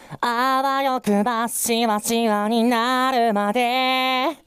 あわよくばしわしわになるまで